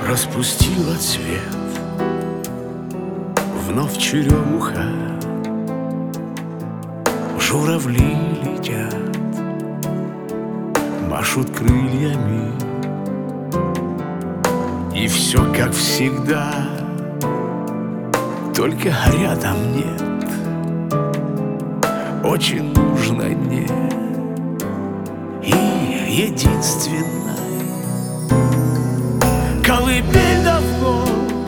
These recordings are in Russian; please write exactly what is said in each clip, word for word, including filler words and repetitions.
распустила цвет, вновь черемуха, журавли летят, машут крыльями. И все как всегда, только рядом нет, очень нужной мне и единственной. Колыбель давно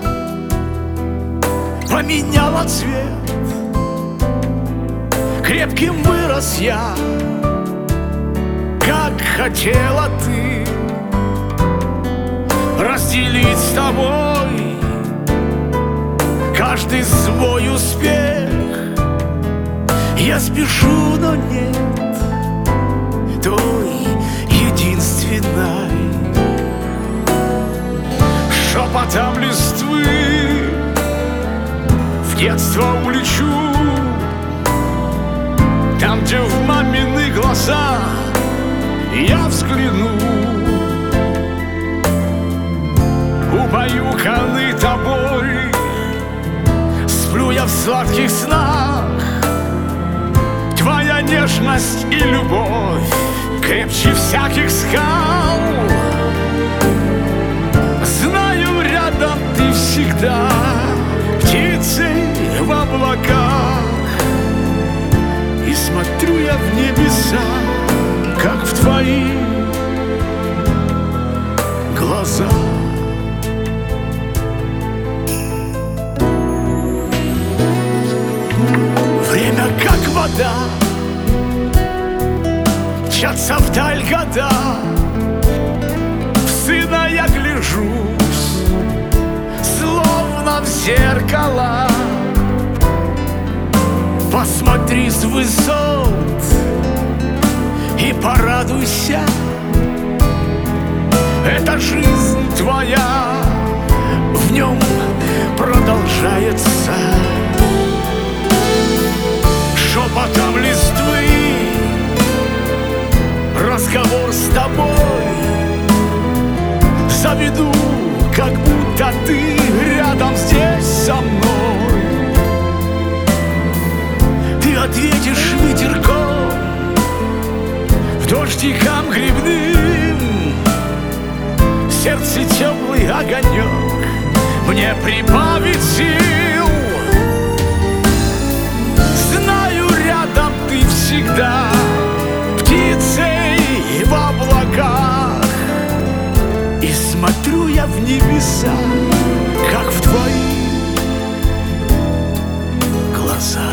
поменяла цвет, крепким вырос я, как хотела ты, разделить с тобой каждый свой успех. Я спешу, но нет той единственной. Шепотом листвы в детство улечу, там, где в мамины глаза я взгляну. Убаюканный тобой сплю я в сладких снах. Твоя нежность и любовь крепче всяких скал. Знаю, рядом ты всегда птицей в облаках. И смотрю я в небеса, как в твои глаза. Время как вода, мчатся вдаль года. В сына я гляжусь, словно в зеркало. Посмотри с высот и порадуйся. Это жизнь твоя, в нем продолжается. Шепотом листвы разговор с тобой заведу, как будто ты рядом здесь со мной. Ты ответишь ветерком, в дождикам грибным. В сердце теплый огонек мне прибавит сил. Знаю, рядом ты всегда птицей в облаках. И смотрю я в небеса, как в твои глаза.